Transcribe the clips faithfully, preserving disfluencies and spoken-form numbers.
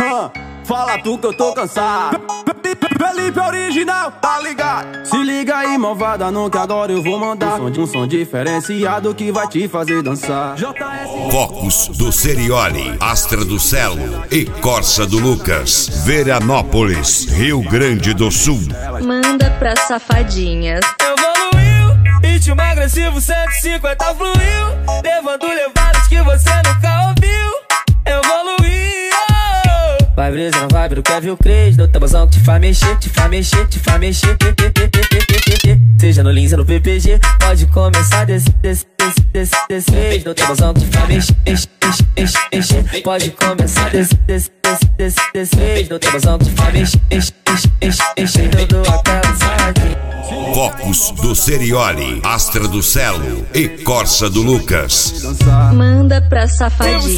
Fala tu que eu tô cansado. Felipe Original, tá ligado? Se liga aí, malvada, não que agora eu vou mandar um som, um som diferenciado que vai te fazer dançar. Focos do Serioli, Astra do Celo e Corsa do Lucas, Veranópolis, Rio Grande do Sul. Manda pra safadinhas. Evoluiu, ritmo agressivo cento e cinquenta fluiu, levando levadas que você nunca ouviu. Evoluiu. Vai brisa na vibe do Kevin Cres, no tabuzão que te faz mexer, te faz mexer, te faz mexer. Seja no Lins ou no P P G, pode começar desse, desse, desse, desse, desse vez. No tabuzão que te faz mexer, enche, enche, enche, enche. Pode começar desse, desse, desse, desse, desse vez. No tabuzão que te faz mexer, enche, enche, enche, enche. Todo aquela saque. Focos do Serioli, Astra do Celo e Corsa do Lucas. Manda pra safadinhas.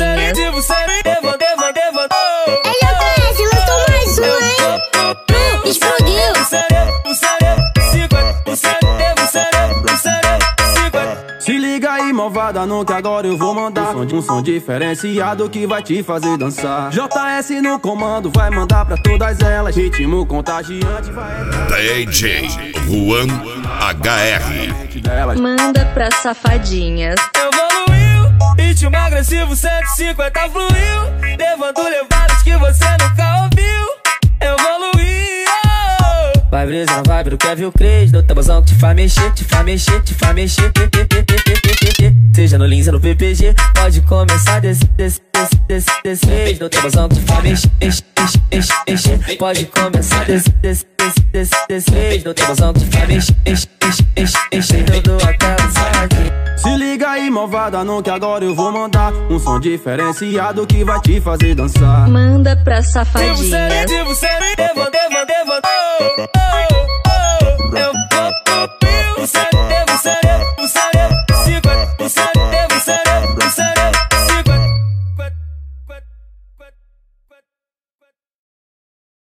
Se liga aí, malvada, não que agora eu vou mandar um som, um som diferenciado que vai te fazer dançar. J S no comando, vai mandar pra todas elas. Ritmo contagiante vai... D J Juan H R. Manda pra safadinhas. Evoluiu, ritmo agressivo cento e cinquenta fluiu, levando levadas que você nunca ouviu. Evoluiu. Vai brisa na vibe do Kevin Cres, no tabuzão que te faz mexer, te faz mexer, te faz mexer. Seja no Lins ou no P P G, pode começar desse, desse, desse, desse, desse vez. No tabuzão que te faz mexer, enche, enche, enche, enche. Pode começar desse, desse, desse, desse, desse vez. No tabuzão que te faz mexer, enche, enche, enche, enche. Todo aquela saque. Se liga aí, malvada, não que agora eu vou mandar um som diferenciado que vai te fazer dançar. Manda pra safadinhas. Devo ser, devo ser, devo, devo, devo.